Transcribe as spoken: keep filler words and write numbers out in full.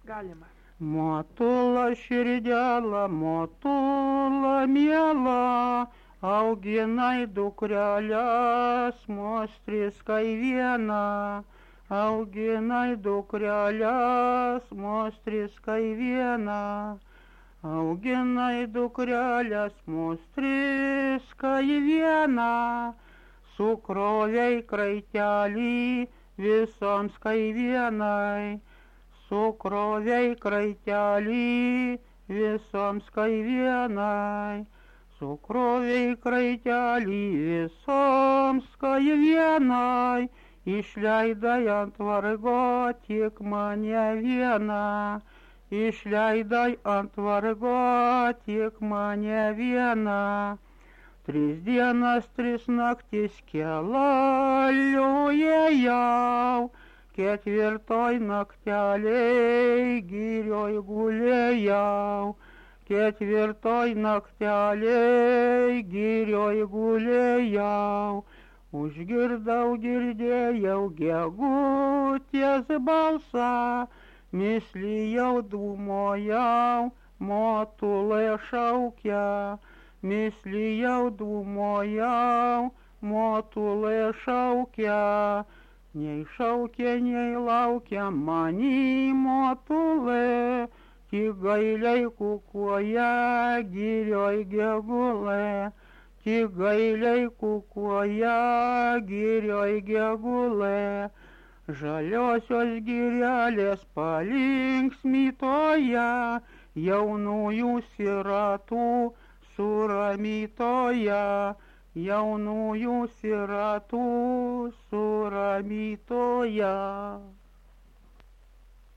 Galima. Motula širdėla, motula miela, auginai dukrelės, mostriskai vieną. Auginai dukrelės, mostriskai vieną. Auginai dukrelės, mostriskai vieną. Sukrovei kraitelį visoms kai vienai. Sukrovei kraitelį visoms kai vienai. Sukrovei kraitelį visoms kai vienai. Išleidai ant vargo tik mane vieną. Išleidai ant vargo tik mane vieną. Tris dienas, tris naktis kelaliojau, ketvirtoj nakteliai girioj gulėjau. Ketvirtoj nakteliai girioj gulėjau. Užgirdau, girdėjau gegutės balsą, mislijau dūmojau, motulė šaukia. Mislijau dūmojau, motulė šaukia. Nei šaukia, nei laukia mani motulė, tik gailiai kukuoja girioj gegulė. Tik gailiai kukuoja girioj gegulė. Žaliosios girelės palinksmytoja, jaunųjų siratų suramytoja. Jaunųjų siratų suramytoja.